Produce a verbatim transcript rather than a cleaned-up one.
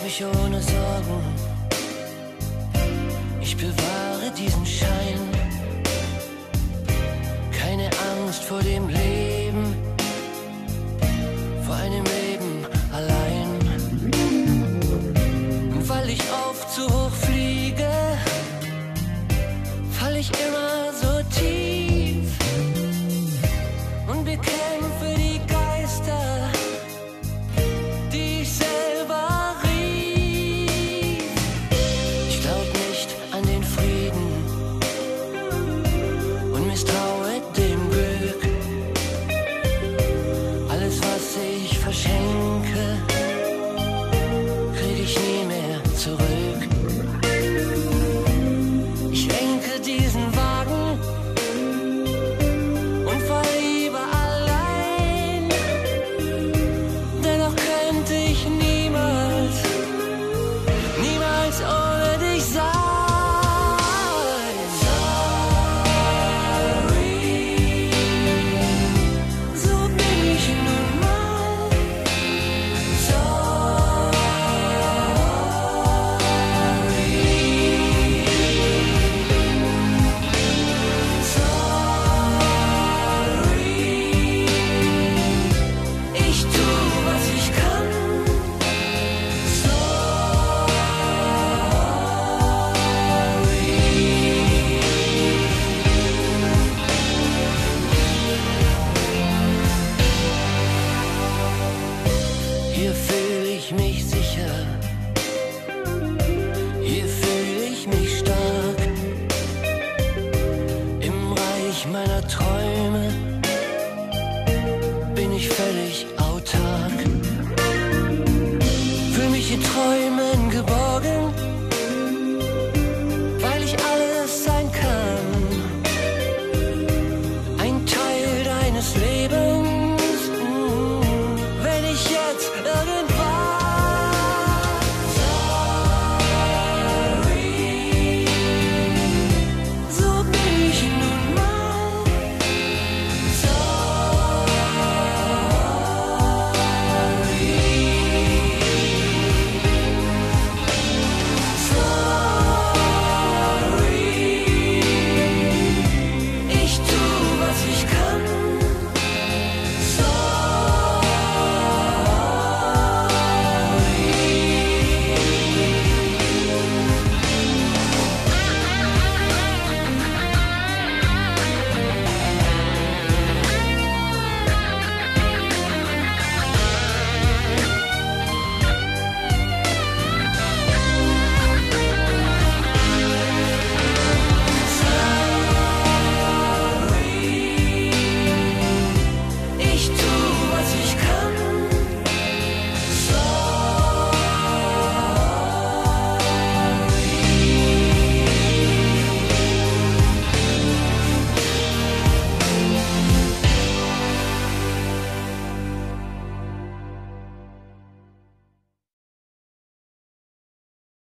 mich ohne Sorgen. Ich bewahre diesen Schein. Keine Angst vor dem Leben, vor einem Leben allein. Und weil ich oft zu hoch fliege, fall ich immer so tief und bekämpfe die Geister, die ich selber rief. Ich glaub nicht an den Frieden und misstraue dem Glück. Alles, was ich verschenke, krieg ich nie mehr zurück. Ich lenke diesen Wagen und fahr lieber allein. Dennoch könnte ich niemals, niemals ohne dich sein. Sorry, so bin ich nun mal. Ich tu, was ich kann. Sorry. Hier